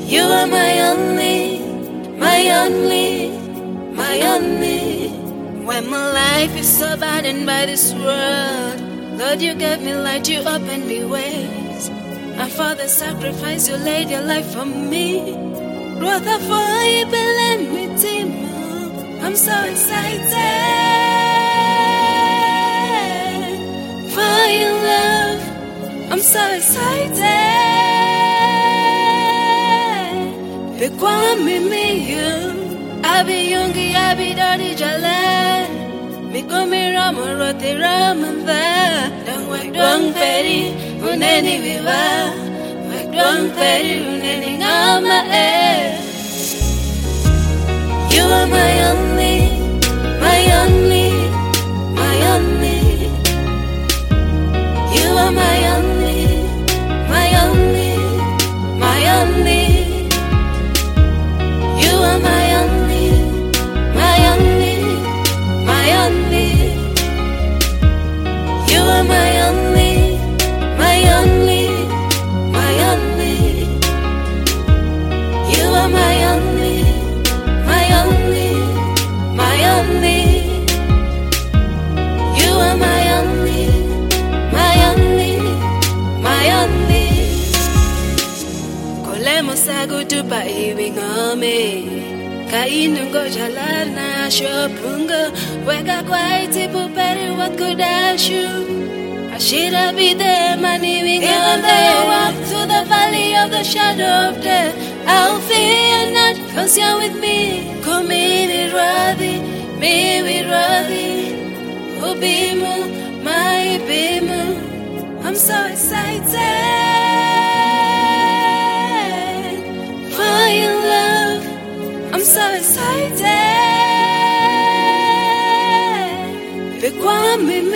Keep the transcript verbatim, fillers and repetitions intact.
You are my only, my only, my only. When my life is so burdened by this world, Lord, you gave me light, you opened me ways. And for the sacrifice, you laid your life for me. Brother, for you believe me, Timo. I'm so excited for your love. I'm so excited. Bekwami me you, I be youngi, I be dirty jala. Me come ramo rote ramamba. Don't wait, don't petty, uneni viva. Wait, don't petty, uneni ngama eh. You are my only, my only, my only. You are my only, my only, my only. You are my only, my only, my only. You are my only, my only, my only. You are my only, my only, my only. You are my only, my only, my only. Kolemo sagu tupa iwingome. Kainungo jalarna shopungo. Weka kwa itipu peri what could I shoot? I should have be there, money we Even though I walk through the valley of the shadow of death, I'll fear not, cause you're with me. Come in radhi, me with radhi. Ubimu, my bimu. I'm so excited for your love. I'm so excited. Bekwami